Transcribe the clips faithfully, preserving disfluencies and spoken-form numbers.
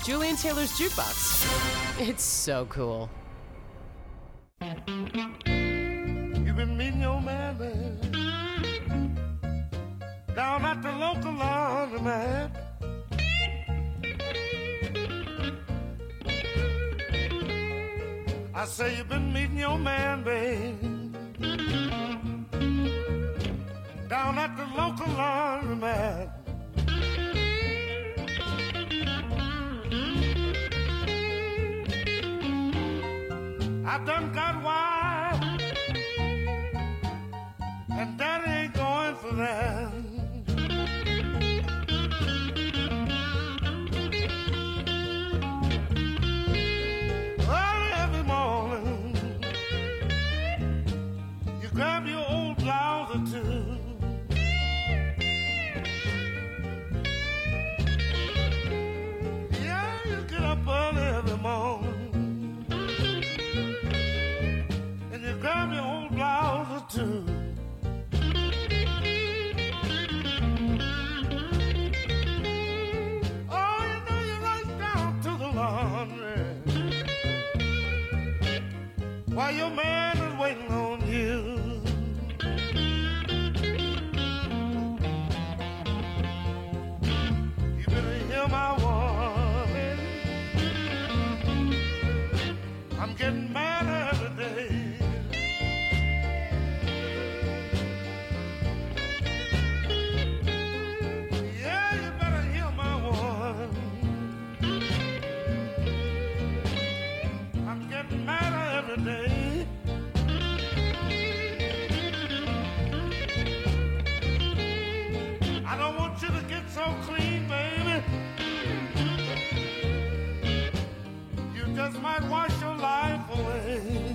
Julian Taylor's Jukebox. It's so cool. You've been meeting your man, man, down at the local laundromat. I say you've been meeting your man, babe, down at the local laundromat. I done got wild, and daddy ain't going for that. Early every morning, you grab your old blouse or two. Yeah, you get up early every morning. Grab your old blouse or two. Oh, you know you're right down to the laundry while your man is waiting on you. You better hear my warning. I'm getting mad every day. Day. I don't want you to get so clean, baby. You just might wash your life away.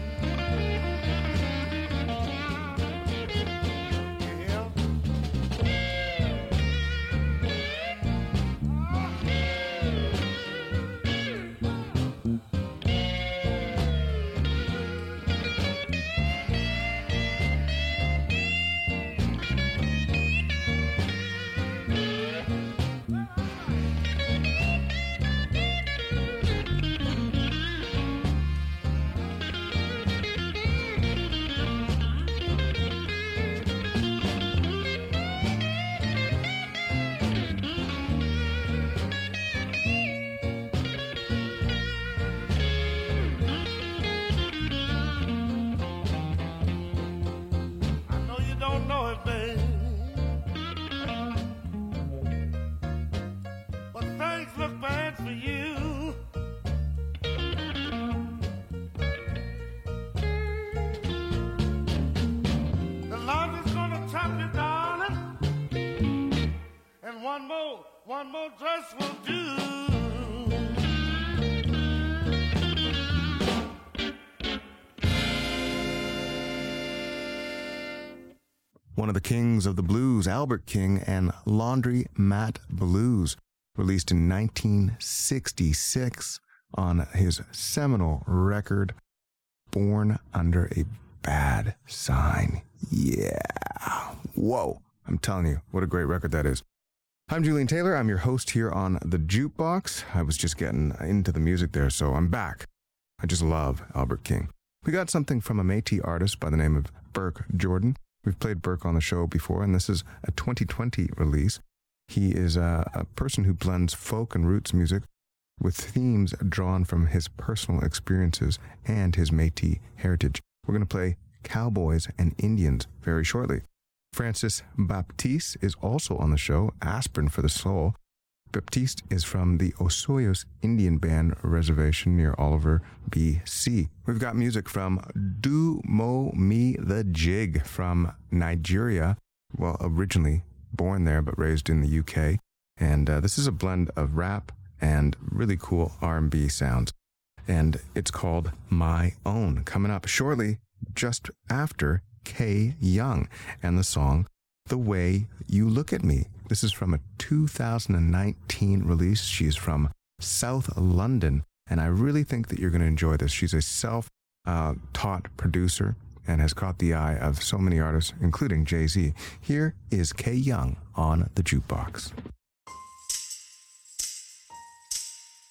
One more, one more dress will do. One of the kings of the blues, Albert King, and Laundry Mat Blues, released in nineteen sixty-six on his seminal record, Born Under a Bad Sign. Yeah. Whoa. I'm telling you, what a great record that is. I'm Julian Taylor. I'm your host here on The Jukebox. I was just getting into the music there, so I'm back. I just love Albert King. We got something from a Métis artist by the name of Burke Jordan. We've played Burke on the show before, and this is a twenty twenty release. He is a, a person who blends folk and roots music with themes drawn from his personal experiences and his Métis heritage. We're going to play Cowboys and Indians very shortly. Francis Baptiste is also on the show, Aspirin for the Soul. Baptiste is from the Osoyos Indian Band Reservation near Oliver, B C. We've got music from Do Mo Me the Jig from Nigeria. Well, originally born there, but raised in the U K. And uh, this is a blend of rap and really cool R and B sounds. And it's called My Own. Coming up shortly, just after Kay Young and the song The Way You Look at Me. This is from a two thousand nineteen release. She's from South London, and I really think that you're going to enjoy this. She's a self-taught uh, producer and has caught the eye of so many artists, including Jay-Z. Here is Kay Young on The Jukebox.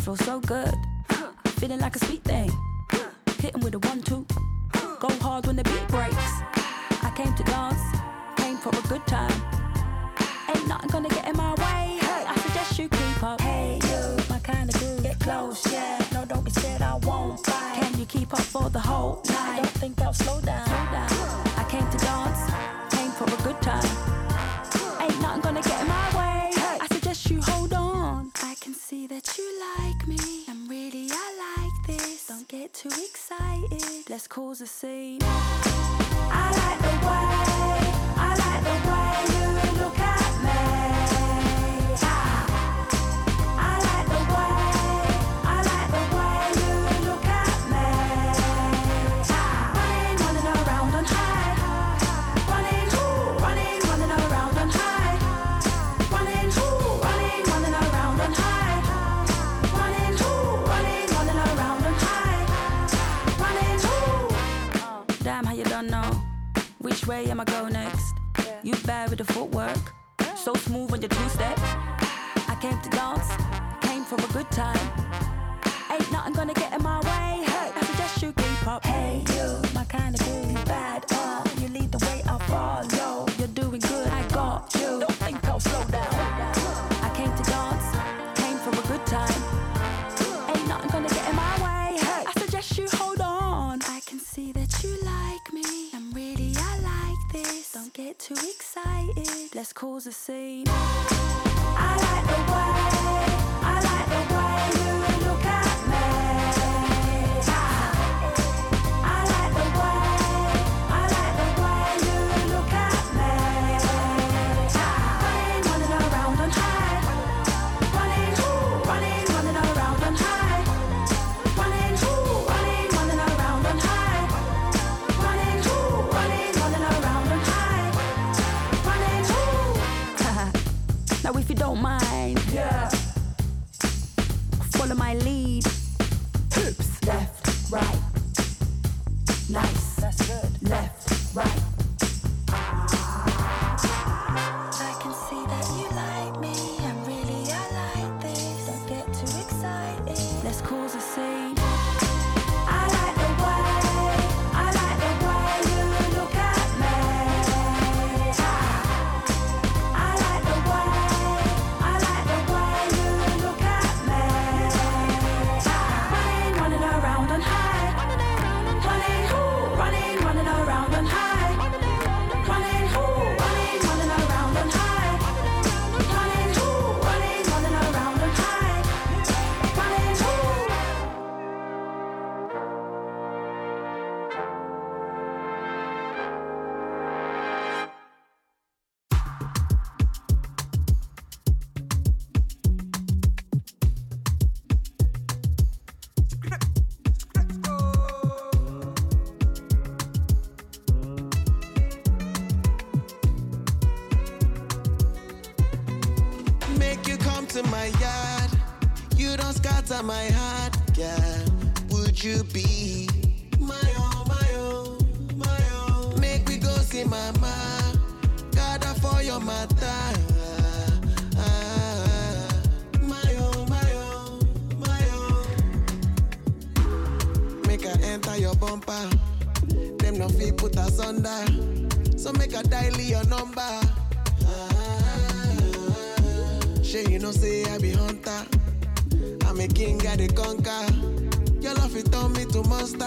feels so good. Feeling like a sweet thing. Hitting with a one, two. Go hard when the beat breaks. I came to dance, came for a good time. Ain't nothing gonna get in my way. Hey, I suggest you keep up. Hey, you, my kind of groove. Get close, yeah. No, don't be scared, I won't fight. Can you keep up for the whole night? I don't think I'll slow down. Slow down. I came to dance, came for a good time. Ain't nothing gonna get in my way. Hey, I suggest you hold on. I can see that you like me, and really I like this. Don't get too excited. Let's cause a scene. I like the way, I like the way you look at me. Ah. I like the way, I like the way you look at me. Ah. Running, running around on high. Running, ooh, running, running around on high. Running, ooh, running, running around on high. Running, ooh, running, running around on high. Running, ooh. Damn, how you done know? Which way am I go next? Yeah. You bad with the footwork, so smooth on your two-step. I came to dance, came for a good time. Ain't nothing gonna get in my way. Hey, I suggest you keep up. Hey, you, my kind of girl, you bad. Uh, you lead the way, I'll follow. You're doing good, I got you. Don't think I'll slow down. I came to dance, came for a good time. Ain't nothing gonna get in my way. Hey, I suggest you hold on. I can see that you like me. Really, I like this. Don't get too excited. Let's cause a scene. I like the way, I like the way you look at me. Ah. I like the way, I like the way you look at me. Ah. Running, running around on high. Running, ooh, running, running around on high. Running, ooh, running, running around on high. Running, ooh, running, running around on high. Running, ooh. Now if you don't mind, yeah, follow my lead. Hoops, left, right. Nice, that's good. Left, right. I can see that you like me, and really I like this. Don't get too excited. Let's cause a scene. I like the way, I like the way you look at me. Ah. I like the way, I like the way you look at me. Ah. Running, running around on high. Running, ooh, running, running around on high. Running, ooh, running, running around on high. Running, ooh, running, running around on high. Running, ooh. Make you come to my yard. You don't scatter my heart, yeah. Would you be my own, my own, my own? Make we go see mama. Gather for your mother. Ah, my own, my own, my own. Make her enter your bumper. Them no fit put us under. So make her dial your number. Sure you know say I be hunter. I'm a king, I the conquer. Your love it turn me to monster.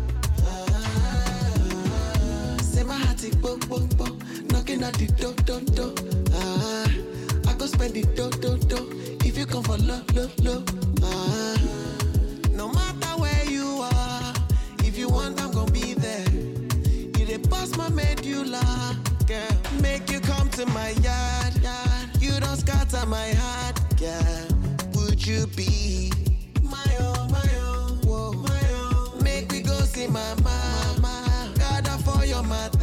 Ah, say my heart is bo bo bo, knocking at the door door door. Ah, I go spend the do do do. If you come for love love love. Ah, no matter where you are, if you want I'm gonna be there. You the boss my medulla, girl. Make you come to my yard, yard. You don't scatter my heart, yeah. Would you be my own, my own, whoa, my own? Make me go see my mama. Gather for your mother.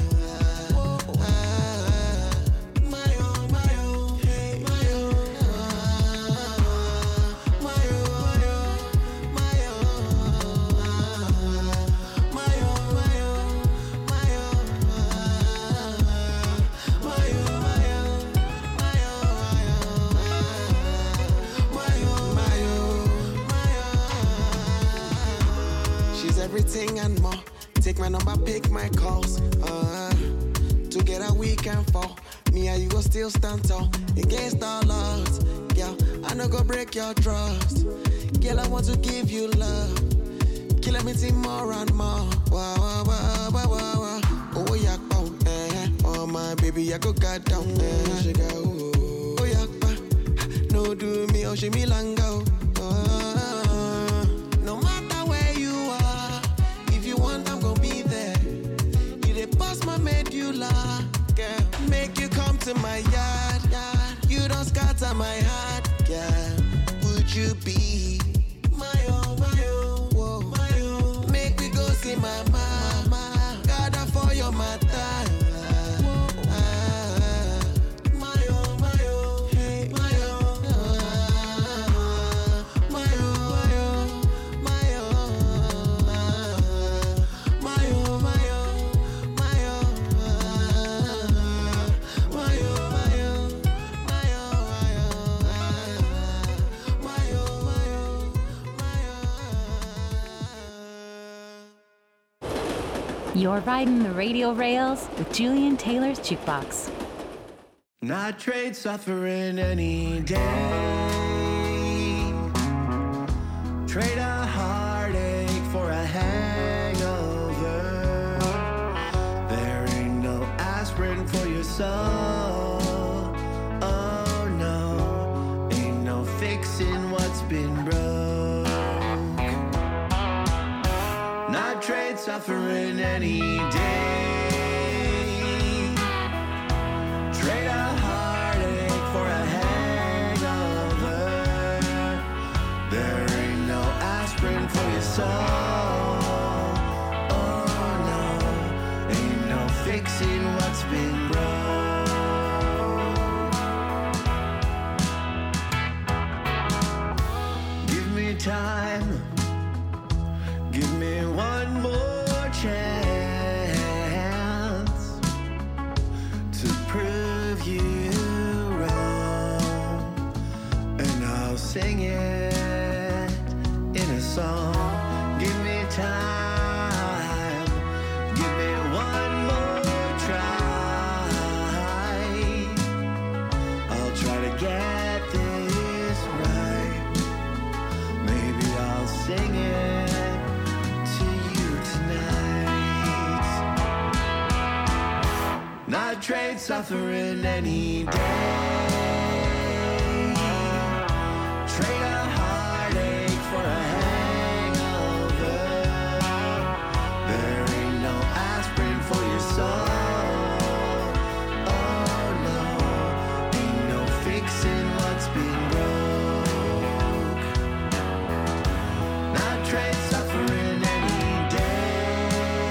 Ah, my own, my own, hey, my own, ah, my own, my own. everything and more. Take my number, pick my calls. Uh, together we can fall. Me and you go still stand tall against all odds. Girl, I no go break your trust. Girl, I want to give you love. Kill me more and more. Wow, wow, wow, wow, wow, wow. Oh, yeah, eh. Oh, my baby, I go got down. Eh. Oh, yeah, no do me, oh, she me lango. Oh, no matter where you are, if you want, I'm gonna be there. You the boss, my medulla. Girl, make you come to my yard. yard. You don't scatter my heart. Girl, would you be my own, my own, whoa, my own? Make me go see my mama. Gather for your matter. You're riding the radio rails with Julian Taylor's Jukebox. Not trade suffering any day. Trade a heartache for a hangover. There ain't no aspirin for your soul. Oh no, ain't no fixing what's been broke. Not trade suffering any day. Trade a heartache for a hangover. There ain't no aspirin for your soul. Oh no, ain't no fixing what's been broke. Give me time. Give me one more chance to prove you wrong, and I'll sing it in a song. Give me time, give me one more try. I'll try to get this right. Maybe I'll sing it not trade suffering any day. Trade a heartache for a hangover. There ain't no aspirin for your soul. Oh no, ain't no fixing what's been broke. Not trade suffering any day.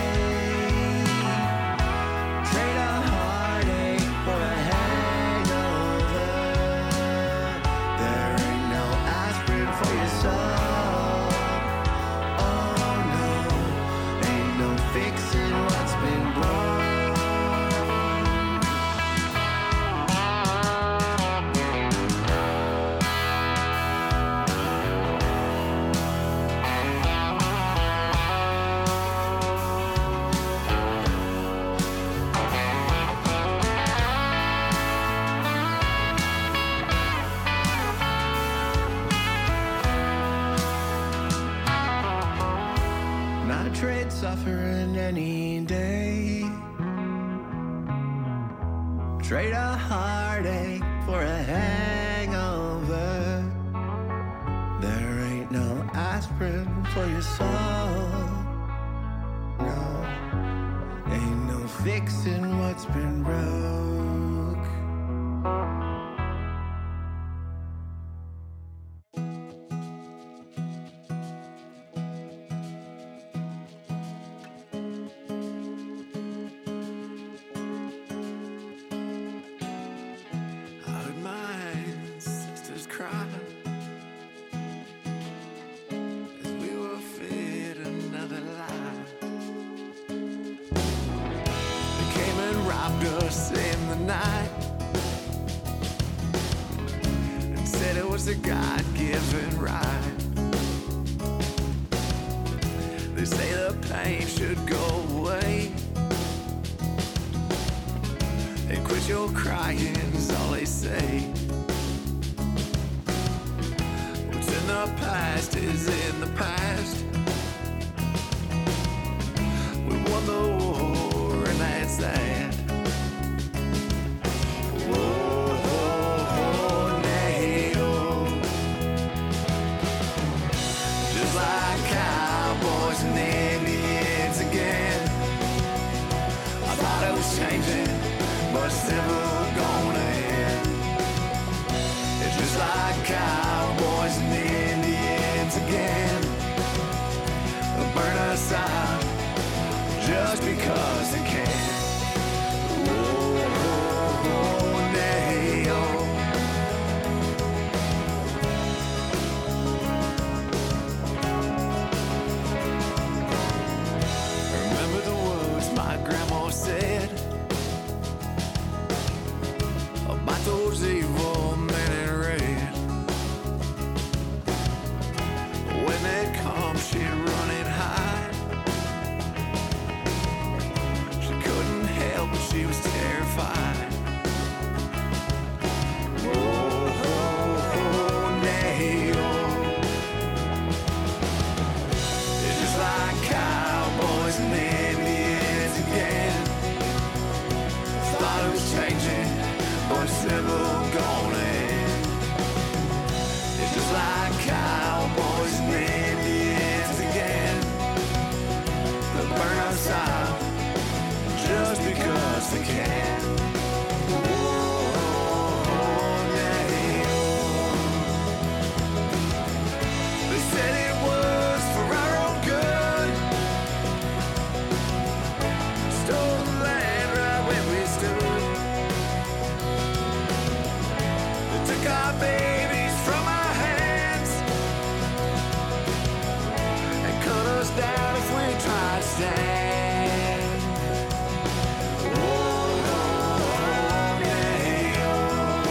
Trade a for a hangover. There ain't no aspirin for your soul. Oh no, ain't no fixing what's been trade suffering any day. Trade a heartache for a hangover. There ain't no aspirin for your soul. No, ain't no fixing what's been broke. In the night, and said it was a God-given right. They say the pain should go away. And quit your crying is all they say. What's in the past is in the past. We won the war and that's that. Whoa, whoa, whoa, nay-oh. Just like cowboys and Indians again. I thought it was changing, but it's never gonna end. It's just like cowboys and Indians again. They'll burn us out just because they can. Whoa, whoa, whoa, nay-oh. Remember the words my grandma said about those evil men in red. When they come, she'd run and hide. She couldn't help but she was terrified. Whoa, whoa, whoa, nay-oh. It's just like cowboys and Indians again. Thought it was changing, but it's never gonna end. It's just like cowboys and Indians again. They'll burn us out just because they can. Whoa, nay-oh. They said it was for our own good. Stole the land right where we stood. They took our babies from our hands and cut us down if we tried to stand. Whoa, nay-oh.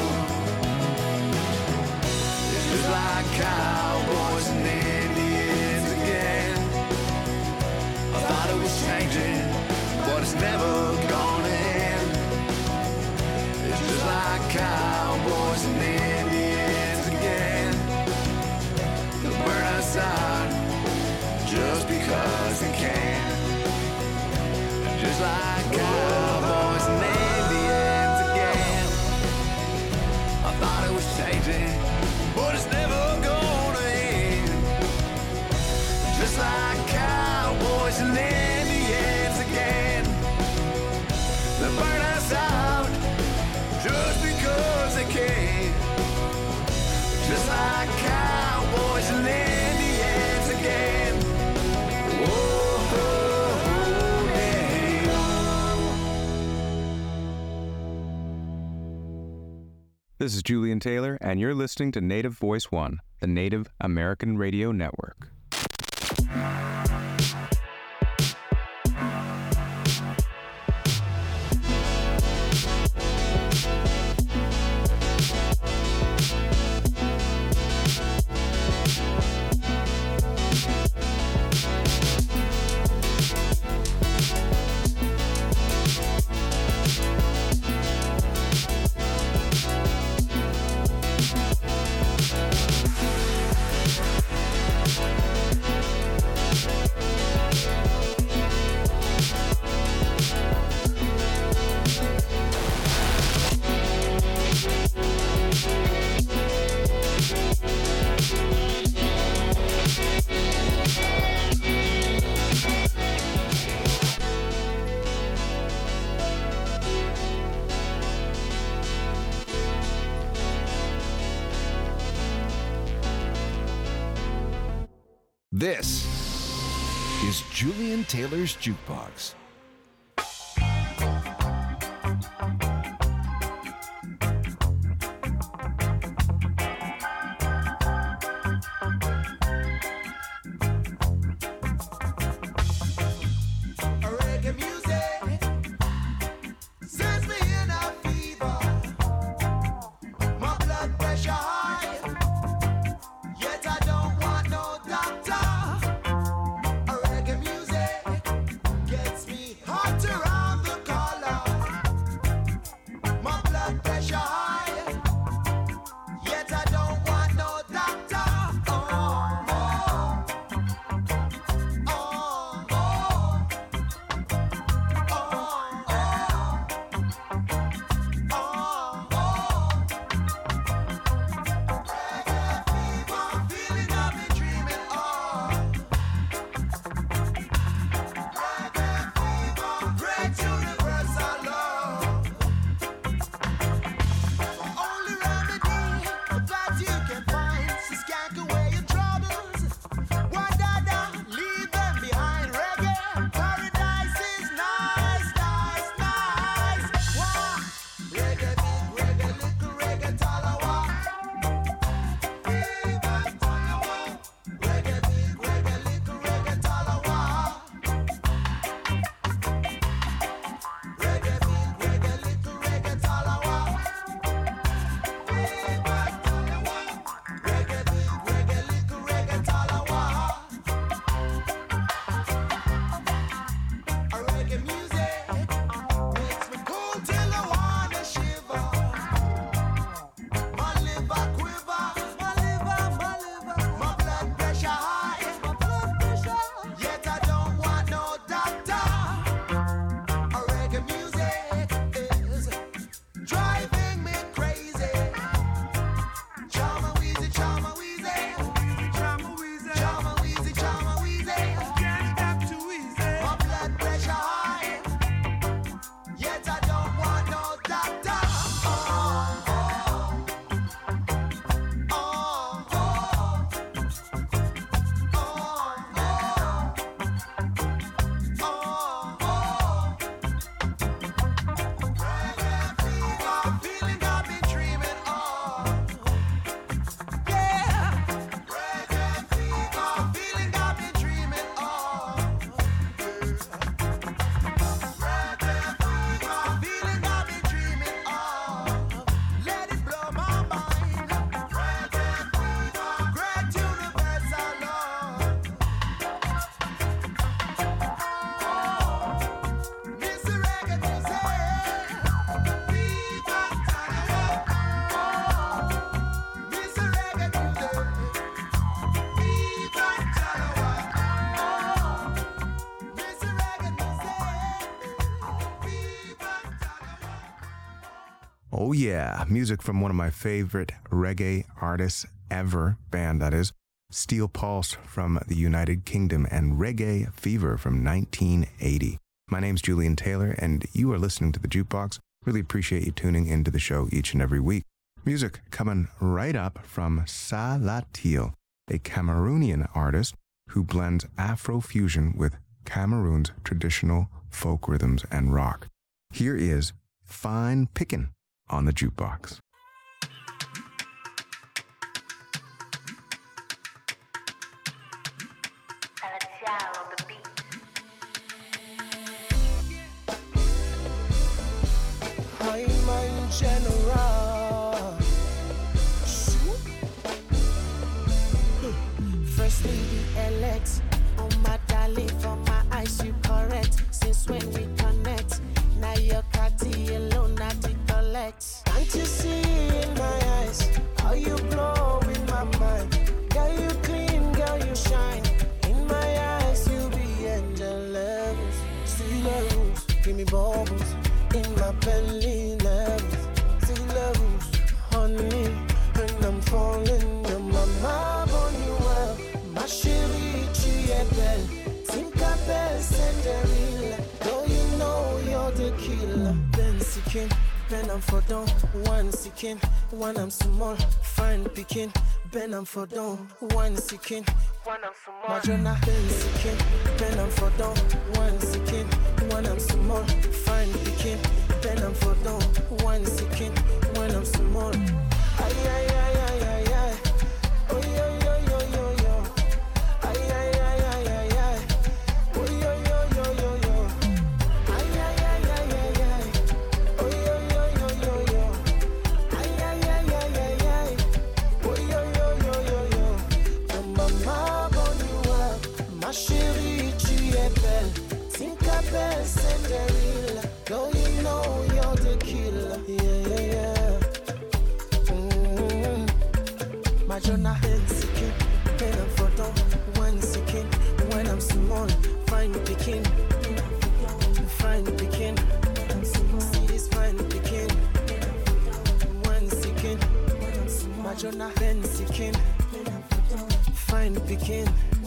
It's just like cowboys and Indians again. I thought it was changing, but it's never gonna end. It's just like cowboys and Indians again. They'll burn us out just because they can. Just like cowboys and Indians again. I thought it was changing, but it's never gonna end. Just like cowboys and Indians again. They burn us out just because they can. Just like cowboys and Indians again. Whoa, nay-oh. This is Julian Taylor, and you're listening to Native Voice One, the Native American Radio Network. This is Julian Taylor's Jukebox. Reggae music sends me in a fever. My blood pressure high, yet I don't want no doctor. Reggae music Oh yeah, music from one of my favorite reggae artists ever, band that is, Steel Pulse from the United Kingdom and Reggae Fever from nineteen eighty. My name's Julian Taylor and you are listening to The Jukebox. Really appreciate you tuning into the show each and every week. Music coming right up from Salatil, a Cameroonian artist who blends Afrofusion with Cameroon's traditional folk rhythms and rock. Here is Fine Pickin' on The Jukebox. I'm my general. First lady elect. Oh my darling, for my eyes you correct. Since when we connect, now your catty alone not to collect. Can't you see in my eyes how you blow in my mind? Girl you clean, girl you shine. In my eyes you be angel levels. See levels, give me bubbles. In my belly levels, see levels, honey, and I'm falling. You're my mom on you well, my chérie, tu es belle. Tinka Bell, Cinderella, girl you know you're the killer. Ben Sikin, Ben I'm for down, one Sikin, one I'm small, fine picking. Ben I'm for down, one Sikin, one I'm small. Madonna, Ben Sikin, Ben I'm for down, one Sikin, one I'm small, fine picking. Ben I'm for down, one Sikin, one I'm small. Ay ay ay ay ay ay, oh yo yo yo yo yo. Ay ay ay ay ay ay, oh yo yo yo yo yo. Ay ay ay ay ay ay, oh yo yo yo yo yo. Ay ay ay ay ay ay, oh yo yo yo yo yo. Your mama bonne you ma chérie, tu es belle. Tinka Bell, Cinderella, girl you know you're the killer. Yeah yeah yeah. Mm-hmm. My Jonah Ben Sikin, Ben I'm for down, one Sikin, when I'm small, fine picking, fine picking. See this fine picking, one Sikin, my Jonah Ben Sikin, fine picking.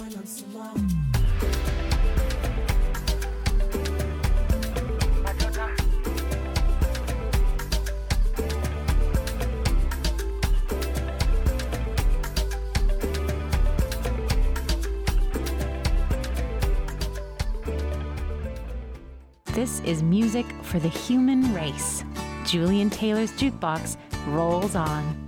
This is music for the human race. Julian Taylor's Jukebox rolls on.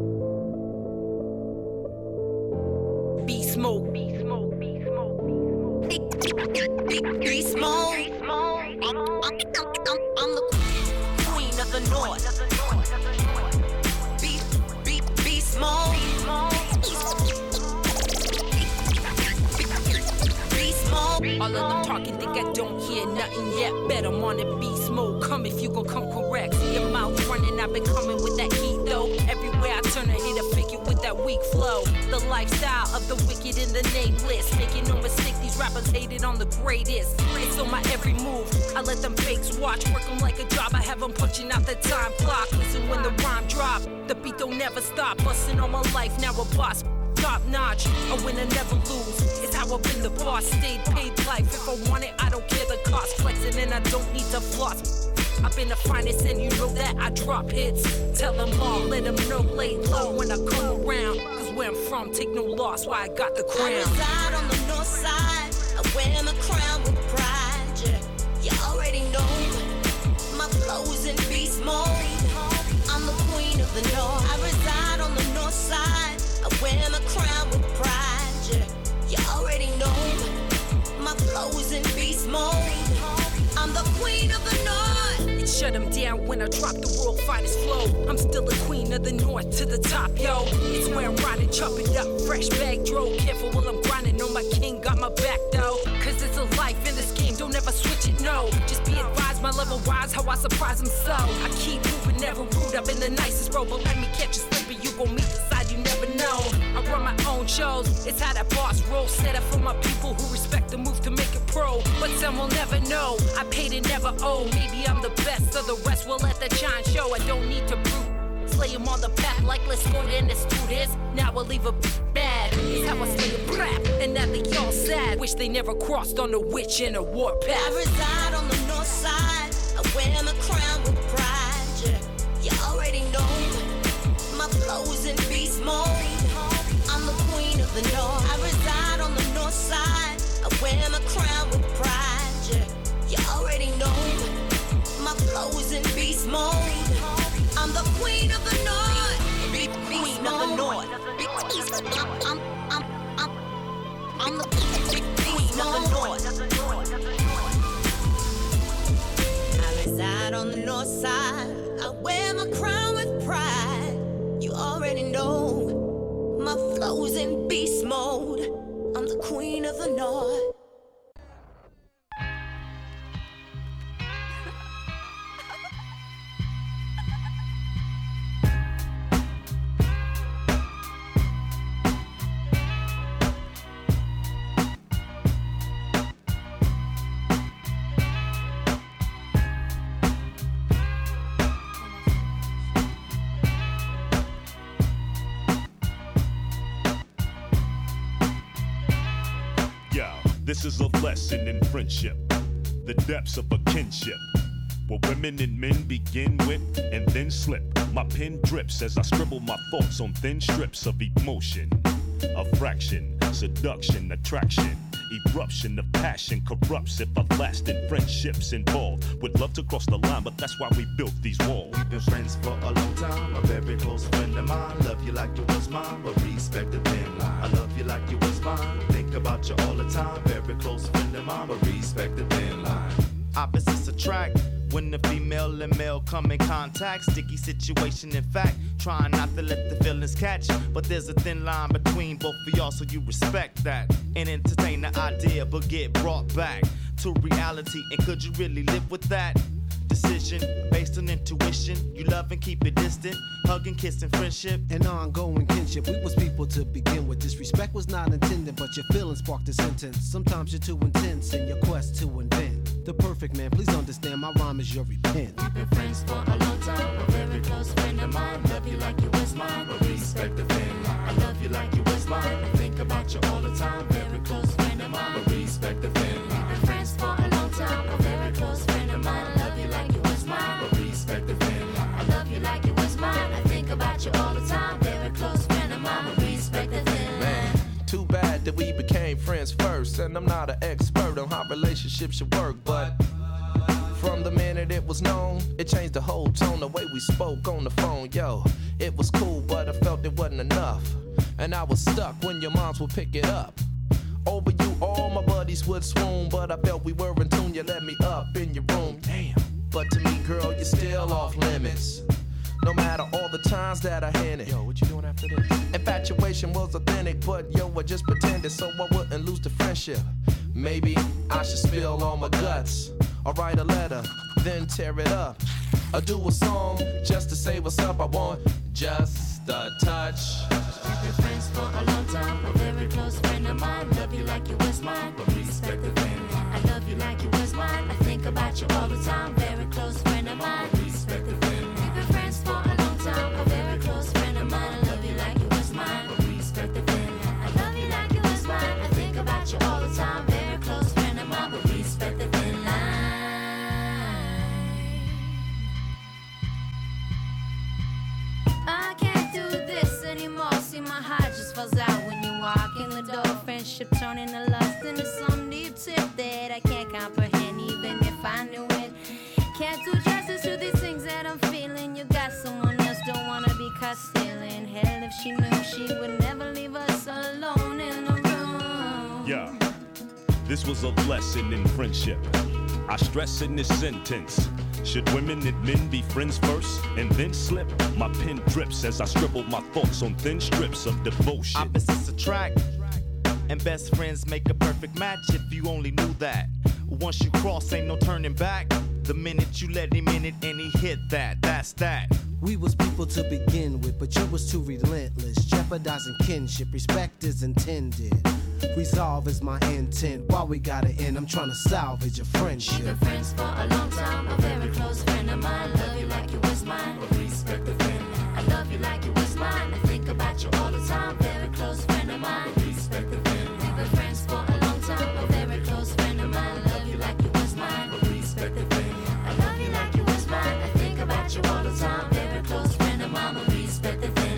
Be smoke, be smoke, be smoke, be smoke. Be smoke. I'm, I'm the queen of the north. Be, be, be smoke. All of them talking, think I don't hear nothing yet. Bet I'm on it, beast mode. Come if you gon' come correct. See your mouth running, I've been coming with that heat though. Everywhere I turn, I hit a figure with that weak flow. The lifestyle of the wicked and the nameless. Making no mistake, these rappers hated on the greatest. It's on my every move. I let them fakes watch, work them like a job. I have them punching out the time clock. Listen when the rhyme drop. The beat don't never stop. Busting all my life, now a boss. Top notch, a winner never lose. It's how I've been the boss, stayed paid life. If I want it, I don't care the cost. Flexing and I don't need to floss. I've been the finest and you know that I drop hits. Tell them all, let them know, lay low when I come around. Cause where I'm from, take no loss, why I got the crown. I reside on the north side, I wear my crown with pride, yeah. You already know, my flows in beast mode. I'm the queen of the north. I reside on the north side, I wear my crown with pride, yeah. You already know, my flows in beast mode. I'm the queen of the north. It shut them down when I drop the world finest flow. I'm still the queen of the north to the top, yo. It's where I'm riding, chop it up, fresh bag drove. Careful while I'm grinding, know my king got my back though. Cause it's a life in this game, don't ever switch it, no. Just be advised, my level rise, how I surprise them so. I keep moving, never rude, I've been the nicest bro. But let me catch you slipping, you gon' meet the side you never know. I run my own shows, it's how that boss roll. Set up for my people who respect the move to make it pro. go, but some will never know. I paid and never owe. Maybe I'm the best, so the rest will let the shine show. I don't need to prove. Slay him on the path like let's go and let's do this. Now I'll leave a bad. It's how I slay a rap, and now they all sad. Wish they never crossed on a witch in a warpath. I reside on the north side. I wear my crown with pride. Yeah, you already know my flows in beast mode. I'm the queen of the north. I reside on the north side. I wear my crown with pride. Yeah, you already know my flows in beast mode. I'm the queen of the north. Be queen of the north. Be, I'm, I'm, I'm, I'm the big queen of the north. I reside on the north side. I wear my crown with pride. You already know my flows in beast mode. I'm the queen of the north. This is a lesson in friendship, the depths of a kinship, where women and men begin with and then slip. My pen drips as I scribble my thoughts on thin strips of emotion, a fraction, seduction, attraction, eruption of passion corrupts if everlasting friendships involved. Would love to cross the line, but that's why we built these walls. We've been friends for a long time, a very close friend of mine. Love you like you was mine, but respect the thin line. I love you like you was mine, think about you all the time. Very close friend of mine, but respect the thin line. Opposites attract when the female and male come in contact. Sticky situation, in fact, trying not to let the feelings catch. But there's a thin line between both of y'all, so you respect that and entertain the idea, but get brought back to reality. And could you really live with that? Decision based on intuition. You love and keep it distant. Hug and kiss and friendship. An ongoing kinship. We was people to begin with. Disrespect was not intended, but your feelings sparked a sentence. Sometimes you're too intense in your quest to invent the perfect man. Please understand my rhyme is your repent. We've been friends for a long time. A very close friend of mine. Love you like you was mine, but respect the thin line. I love you like you was mine. I think about you all the time. Very close friend of mine, but respect the thin line. We've been friends for a long time. A very close friend of mine. Love you like you was mine, but respect the thin line. I love you like you was mine. I think about you all the time. Very close friend of mine, but respect the thin line. Too bad that we became friends first, and I'm not an expert on how relationships should work, but from the minute it was known, it changed the whole tone, the way we spoke on the phone. Yo, it was cool, but I felt it wasn't enough, and I was stuck when your moms would pick it up. Over you, all my buddies would swoon, but I felt we were in tune. You let me up in your room, damn. But to me, girl, you're still off limits. No matter all the times that I hinted. Yo, what you doing after this? Infatuation was authentic, but yo, I just pretended so I wouldn't lose the friendship. Maybe I should spill all my guts, or write a letter, then tear it up, or do a song just to say what's up. I want just a touch. We've been friends for a long time. A very close friend of mine. Love you like you was mine, but respect the thin line. I love you like you was mine. I think about you all the time. Very close friend of mine. Respect the thin line. We've been friends for a long time. A very close friend of mine. I love you like you was mine, but respect the thin line. I love you like you was mine. I think about you all the time. Very close friend of mine, but respect the thin line. I can't do this anymore. See, my heart just falls out when you walk in the door. Friendship turning to lust into some deep tip that I can't comprehend, even if I knew it. Can't do justice to these things that I'm feeling. You got someone else, don't wanna be caught stealing. Hell, if she knew, she would never leave us alone in the room. Yeah, this was a lesson in friendship. I stress in this sentence. Should women and men be friends first and then slip? My pen drips as I scribble my thoughts on thin strips of devotion. Opposites attract, and best friends make a perfect match if you only knew that. Once you cross, ain't no turning back. The minute you let him in it and he hit that, that's that. We was people to begin with, but you was too relentless, jeopardizing kinship. Respect is intended. Resolve is my intent. While we got it in, I'm trying to salvage a friendship. We've been friends for a long time, a very close friend of mine. Love you like you was mine, but respect the thin line. I love you like you was mine. I think about you all the time, very close friend of mine. Respect the thin line. We've been friends for a long time, a very close friend of mine. Love you like you was mine, but respect the thin line. I love you like you was mine. I think about you all the time, very close friend of mine, but respect the thin line.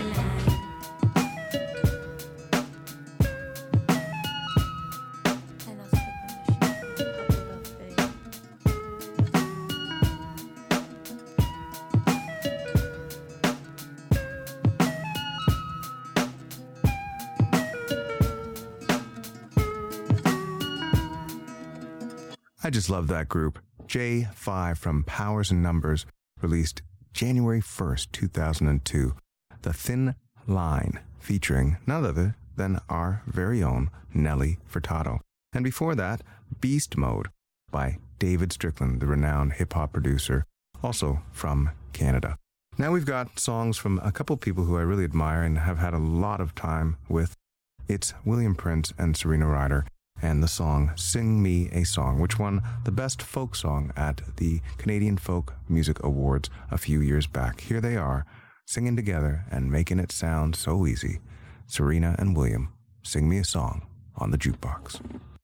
I just love that group. J five from Powers and Numbers, released January first, two thousand two. The Thin Line, featuring none other than our very own Nelly Furtado. And before that, Beast Mode by David Strickland, the renowned hip-hop producer, also from Canada. Now we've got songs from a couple people who I really admire and have had a lot of time with. It's William Prince and Serena Ryder, and the song Sing Me a Song, which won the Best Folk Song at the Canadian Folk Music Awards a few years back. Here they are, singing together and making it sound so easy. Serena and William, Sing Me a Song on the Jukebox.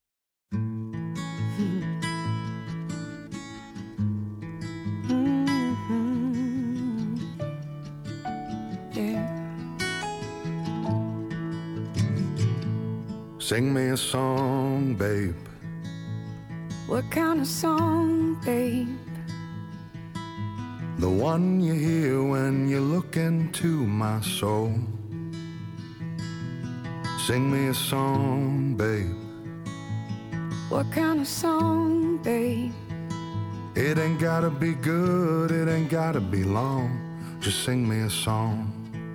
Sing me a song, babe. What kind of song, babe? The one you hear when you look into my soul. Sing me a song, babe. What kind of song, babe? It ain't gotta be good, it ain't gotta be long. Just sing me a song.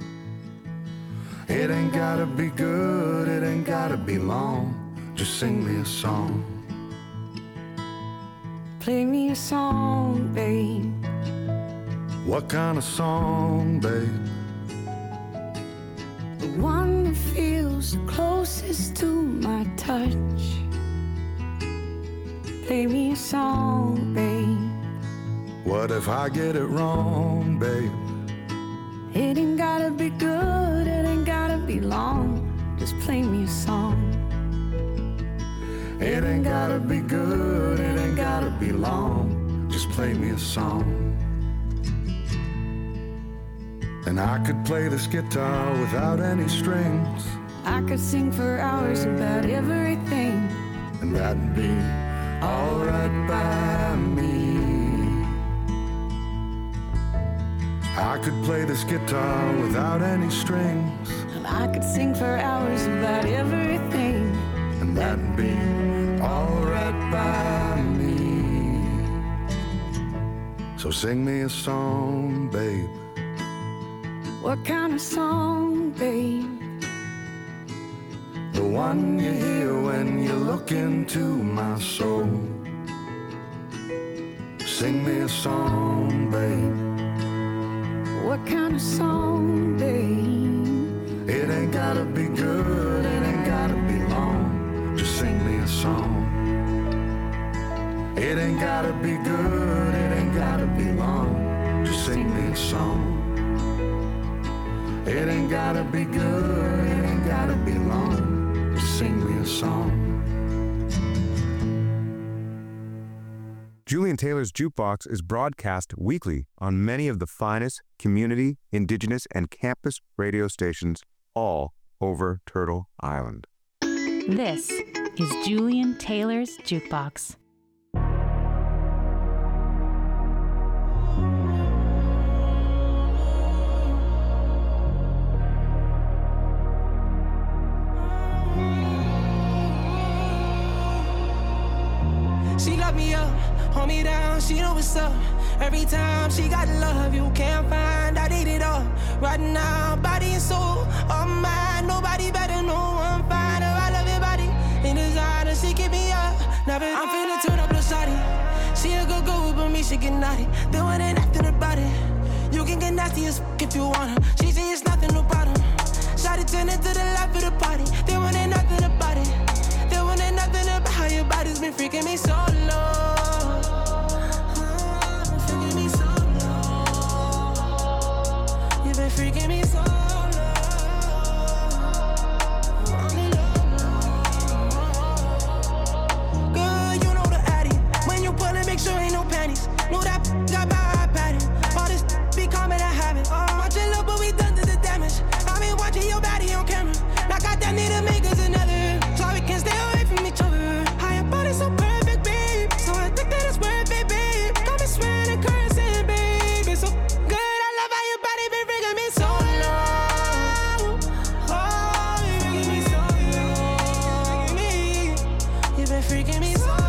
It ain't gotta be good, it ain't gotta be long. Just sing me a song. Play me a song, babe. What kind of song, babe? The one that feels the closest to my touch. Play me a song, babe. What if I get it wrong, babe? It ain't gotta be good, it ain't gotta be long. Just play me a song. It ain't gotta be good, it ain't gotta be long. Just play me a song. And I could play this guitar without any strings. I could sing for hours about everything. And that'd be alright by me. I could play this guitar without any strings. And I could sing for hours about everything. And that'd be alright by me. So sing me a song, babe. What kind of song, babe? The one you hear when you look into my soul. Sing me a song, babe. What kind of song, babe? It ain't gotta be good, it ain't gotta be long. Just sing me a song. It ain't gotta be good, it ain't gotta be long. Just sing me a song. It ain't gotta be good, it ain't gotta be long. Just sing me a song. Julian Taylor's Jukebox is broadcast weekly on many of the finest community, indigenous, and campus radio stations all over Turtle Island. This is Julian Taylor's Jukebox. She locked me up, hold me down, she know what's up. Every time she got love, you can't find, I need it all. Right now, body and soul, all mine. Nobody better know I'm fine. Her, I love your body, in designer, she keep me up. Never, I'm finna turn up the shawty. She a good girl, but me, she get naughty. Doing it, nothing about it. You can get nasty as f if you want her. She say it's nothing about her. Shawty turn it to the life of the party. Doing it, nothing about it. been freaking me so low. Freaking me so low. You've been freaking me so low. Girl, you know the addy. When you pull it, make sure ain't no panties. Know that got my iPad. All this be coming a habit. Oh, watch it look, but we done to the damage. I've been watching your body on camera. Like I damn need to make us another. So we can stay away from each other. How your body's so perfect, babe. So I think that it's worth it, babe. Got me swearing and cursing, babe. It's so good. I love how your body been freaking me so low. Oh, you freaking me so low. You been freaking me so low.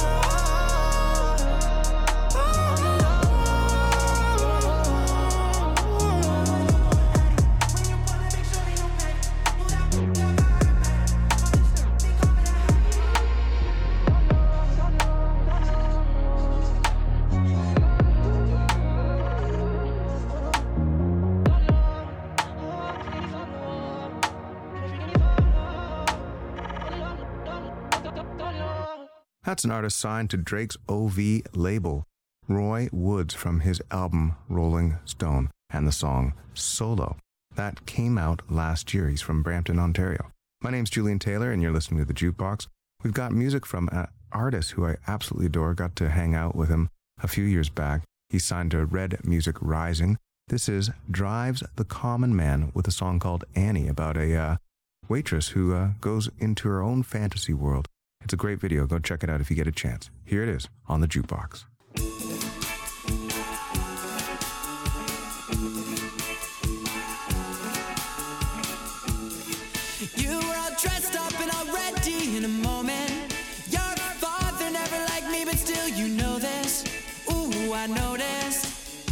That's an artist signed to Drake's O V label, Roy Woods, from his album Rolling Stone, and the song Solo. That came out last year. He's from Brampton, Ontario. My name's Julian Taylor, and you're listening to The Jukebox. We've got music from an artist who I absolutely adore. Got to hang out with him a few years back. He's signed to Red Music Rising. This is Drives the Common Man with a song called Annie, about a uh, waitress who uh, goes into her own fantasy world. It's a great video. Go check it out if you get a chance. Here it is on The Jukebox. You were all dressed up and all ready in a moment. Your father never liked me, but still you know this. Ooh, I noticed.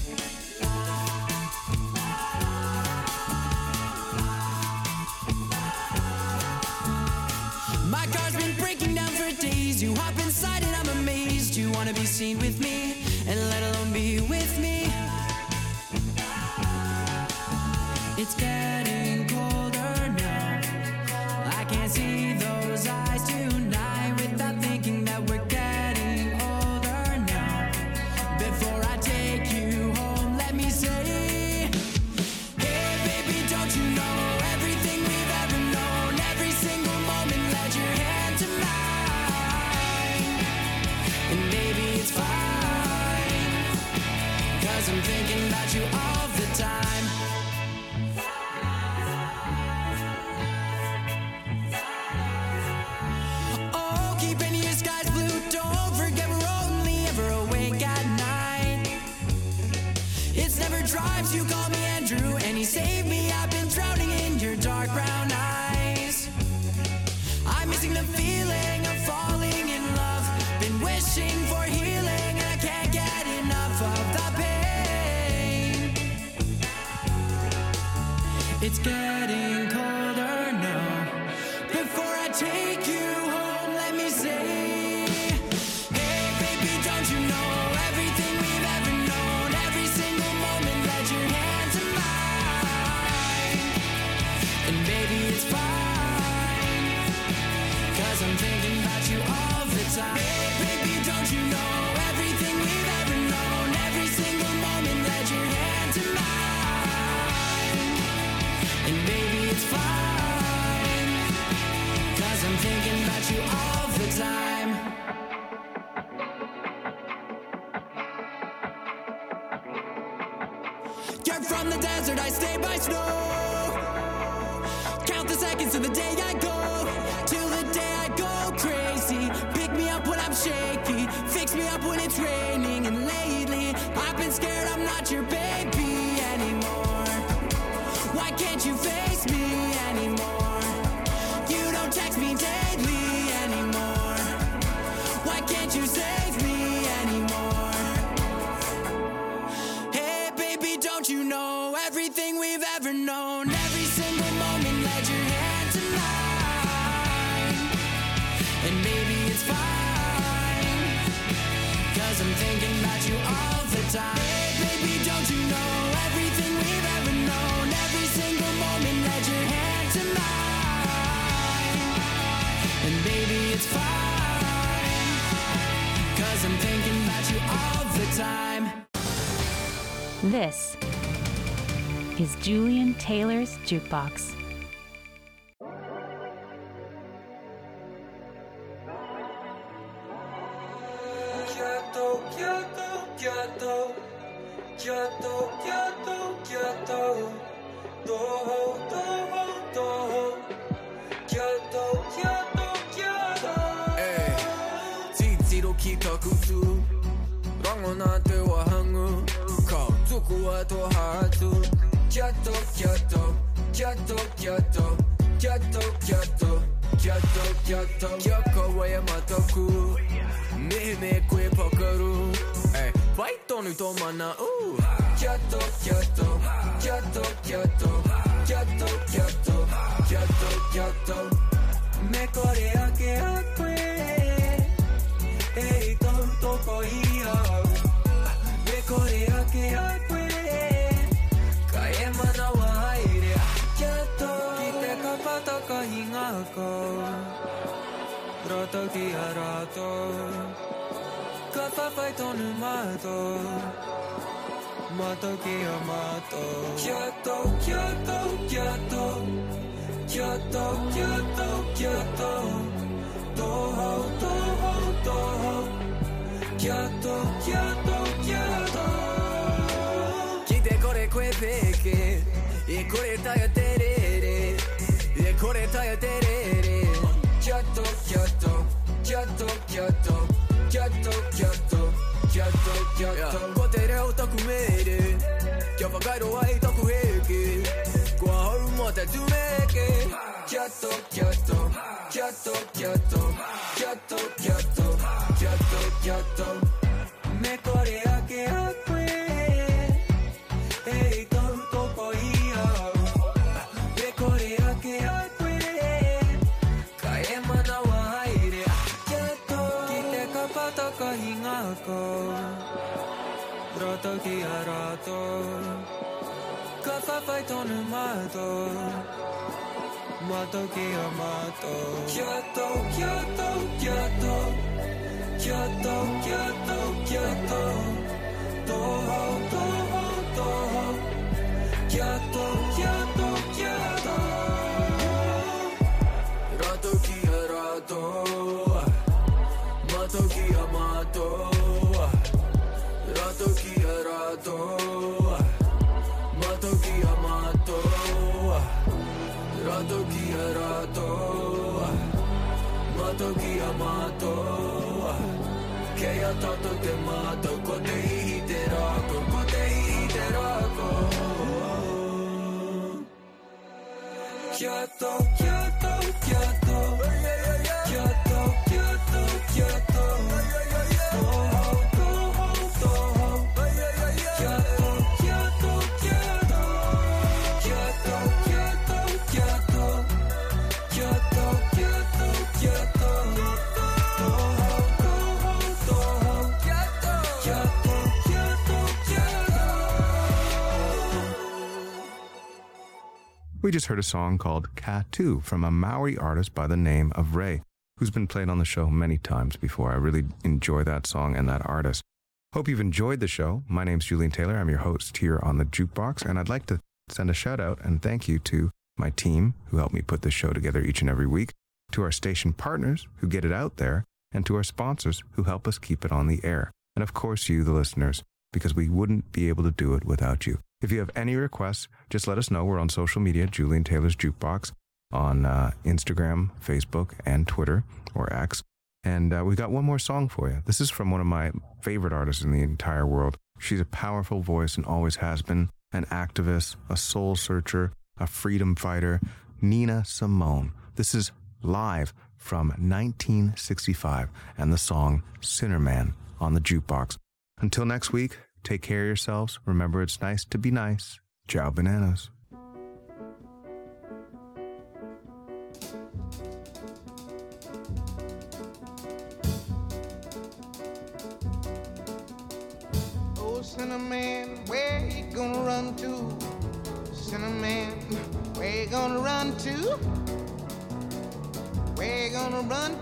My car's been breaking down for days. You hop inside and I'm amazed. You wanna be seen with me, and let alone be with me. It's getting colder now. I can't see those eyes tonight without thinking that we're getting older now. Before I take you home, let me say, hey baby, don't you know everything we've ever known? Every single moment, let your hand to mine. And baby, it's fine, 'cause I'm thinking about you all the time. Oh, keeping your skies blue, don't forget we're only ever awake at night. It's never drives, you call me Andrew, and you save me. I've been drowning in your dark brown eyes. I'm missing the feeling of falling in love. Been wishing for healing, and I can't get enough of the pain. It's getting colder now. Before I take you home, let me say, hey baby, don't you know everything we've ever known? Every single moment, let your hand to mine. And baby, it's fine, 'cause I'm thinking about you all the time. Hey baby, don't you know everything we've ever known? Every single moment, let your hand to mine. And baby, it's fine, 'cause I'm thinking about you all the time. You're from the desert, I stay by snow. Count the seconds to the day I go, till the day I go crazy. Pick me up when I'm shaky, fix me up when it's raining. And lately, I've been scared I'm not your baby anymore. Why can't you face me anymore? You don't text me daily anymore. Why can't you save me anymore? Hey baby, don't you know everything we've ever known? Every single moment, let your hand to mine. And maybe it's fine, 'cause I'm thinking about you all the time. Hey baby, don't you know everything we've ever known? Every single moment, let your hand to mine. And baby, it's fine, This is Julian Taylor's Jukebox. Ghetto, ghetto, ghetto, ghetto, ghetto, ghetto, toho, toho, toho, ghetto, ghetto, ghetto. Hey, Titi kita kutu, rango nate wa hangu, kau tuku wa tohatu. Ghetto, ghetto, ghetto, ghetto, ghetto, ghetto, ghetto, ghetto, ghetto wa yamatoku. Me me kwe pakaru, eh? Baito ni to mana u. Ghetto, ghetto, ghetto, ghetto, ghetto, ghetto, ghetto, ghetto. Me kore ake akwe, ei tonto koia. Me kore ake akwe, kae mana wa aire. Ghetto, kite kapata kahingako. Rato ki arato, kafafai tonu mato, mato ki amato. Ghetto, ghetto, ghetto, ghetto, ghetto, ghetto, toho, toho, toho, ghetto, ghetto, ghetto. Kite kore kwe peke, e kore tayo terere, e kore tayo terere. Ghetto, ghetto, ghetto, ghetto, ghetto, ghetto, ghetto, ghetto. Kotere otaku mere, kyavagairo wa itaku heke, kwa haru mo te tumeke. Ghetto, ghetto, ghetto, ghetto, ghetto, ghetto, ghetto, ghetto. Me kore ake akwe, ei tonto koia. Me kore ake akwe. Rato ki arato, kafafai tonu mato, mato ki amato. Ghetto, ghetto, ghetto, ghetto, ghetto, ghetto, toho, toho, toho, ghetto, ghetto, ghetto. Rato ki arato, mato ki amato. Rato ki arato, mato ki amato. Rato ki arato, mato ki amato. Che ya tanto te mato, kote hiterako, kote hiterako. Ghetto, ghetto, ghetto, ghetto, ghetto, ghetto. We just heard a song called Katu from a Maori artist by the name of Ray, who's been played on the show many times before. I really enjoy that song and that artist. Hope you've enjoyed the show. My name's Julian Taylor. I'm your host here on the Jukebox, and I'd like to send a shout out and thank you to my team who help me put this show together each and every week, to our station partners who get it out there, and to our sponsors who help us keep it on the air. And of course you, the listeners, because we wouldn't be able to do it without you. If you have any requests, just let us know. We're on social media, Julian Taylor's Jukebox, on uh, Instagram, Facebook, and Twitter, or X. And uh, we've got one more song for you. This is from one of my favorite artists in the entire world. She's a powerful voice and always has been, an activist, a soul searcher, a freedom fighter, Nina Simone. This is live from nineteen sixty-five, and the song Sinner Man on the Jukebox. Until next week, take care of yourselves. Remember, it's nice to be nice. Ciao, bananas. Oh, sinner man, where you gonna run to? Sinner man, where you gonna run to? Where you gonna run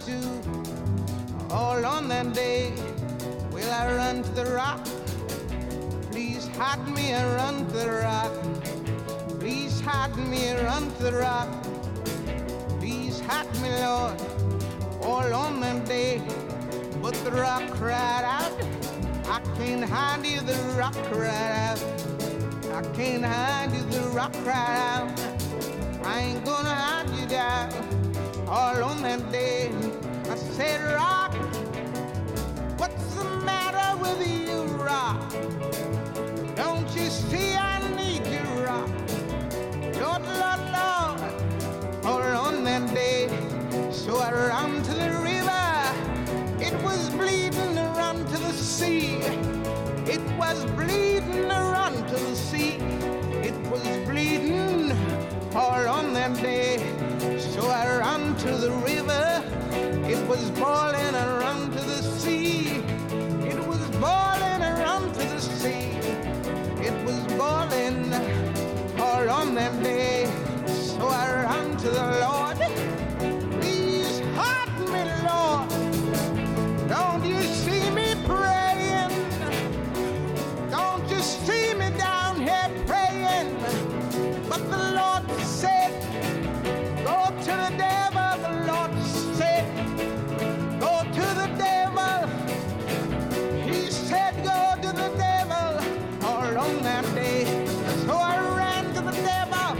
to? All on that day, will I run to the rock? Please hide me and run to the rock. Please hide me and run to the rock. Please hide me, Lord, all on that day. But the rock cried out, I can't hide you, the rock cried out. I can't hide you, the rock cried out. I ain't gonna hide you down all on that day. I said, rock, what's the matter with you, rock? Don't you see I need you, rock? Lord, Lord, Lord, all on that day. So I ran to the river. It was bleeding to run to the sea. It was bleeding to run to the sea. It was bleeding all on that day. So I ran to the river. It was boiling and run to the sea. It was boiling and run to the sea. It was boiling all on that day. So I ran to the Lord. Please hide me, Lord. Don't you see me praying? Don't you see me down here praying? But the Lord said, go to the devil. The Lord said, go to the devil. He said, go to the devil all on that day. So I ran to the devil.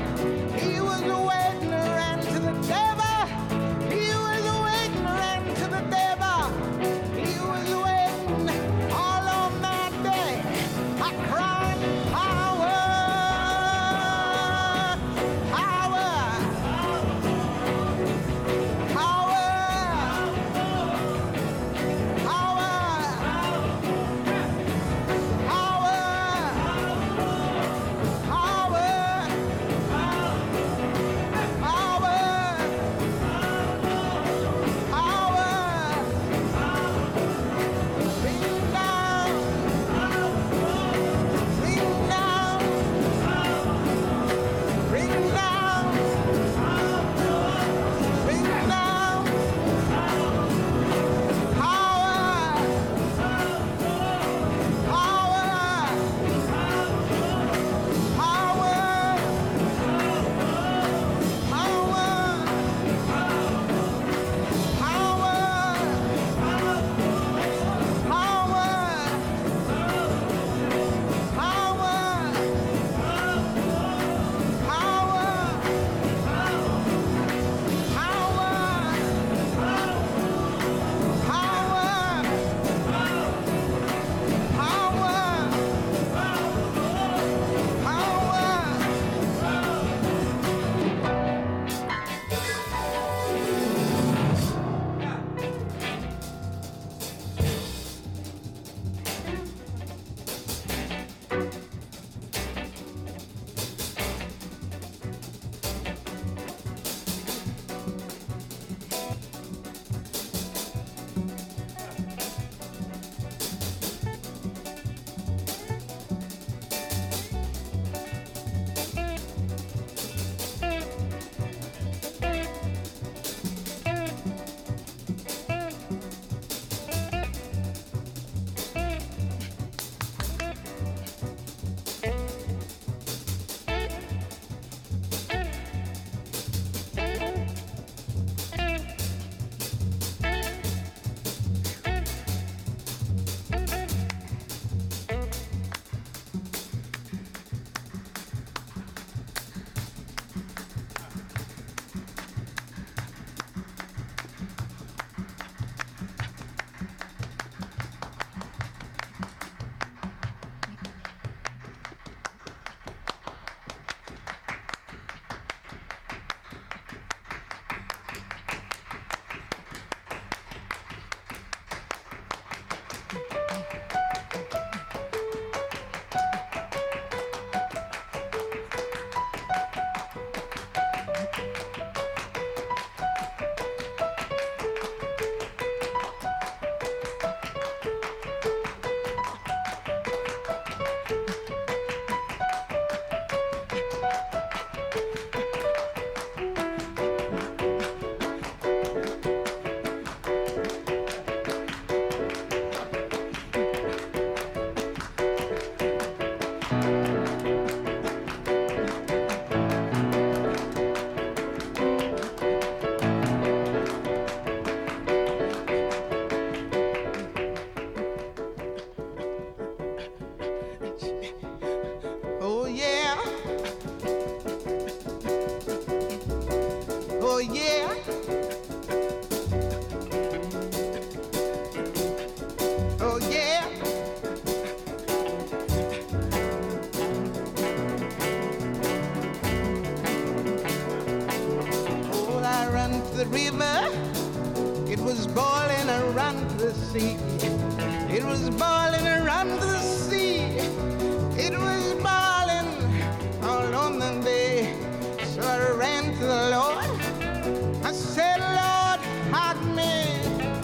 sea. It was boiling around the sea. It was boiling all on the day. So I ran to the Lord. I said, Lord, hide me.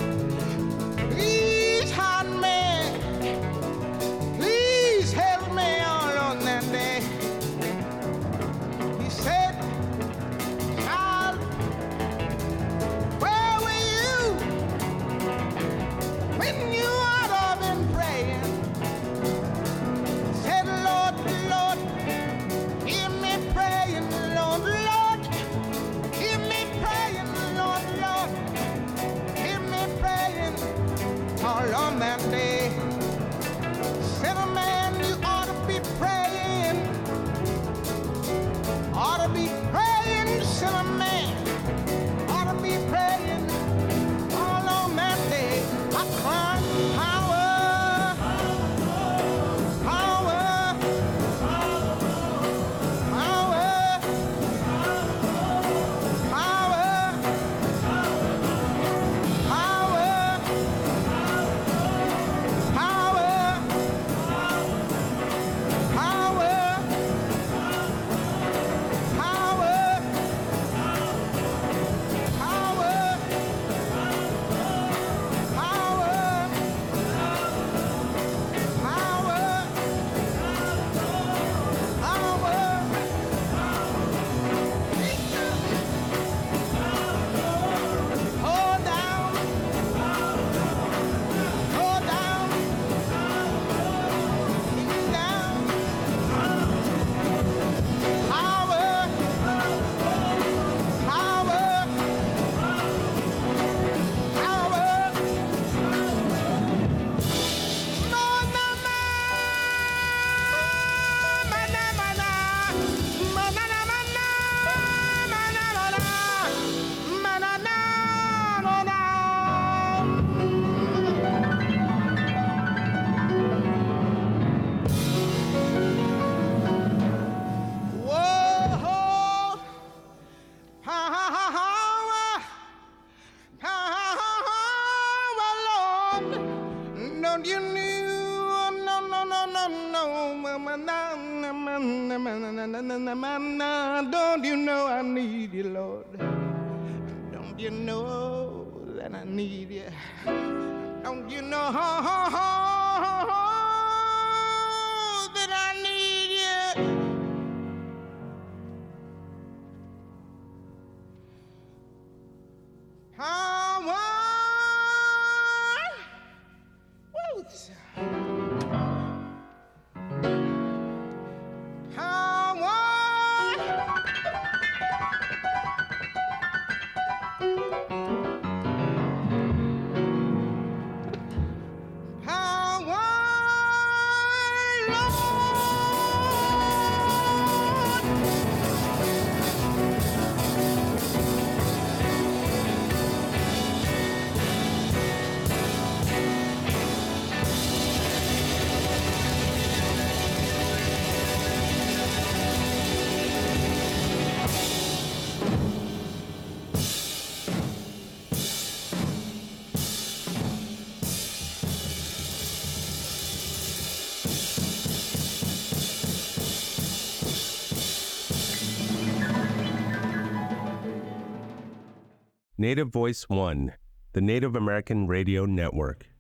Please hide me. Please help me all on that day. He said, child, where were you when you ought to have been praying? Said, Lord, Lord, hear me praying, Lord, Lord, hear me praying, Lord, Lord, hear me praying all on that day. Said, a man, you ought to be praying, ought to be praying, said a man, ought to be praying all on that day. I cried, power, power, power, power, Whoa, power, power, Lord, don't you know? No, no, no, no, no, don't you know I need you, Lord? Don't you know that I need you? Don't you know that I need you? Power, woo, power, power, Lord. Native Voice One, the Native American Radio Network.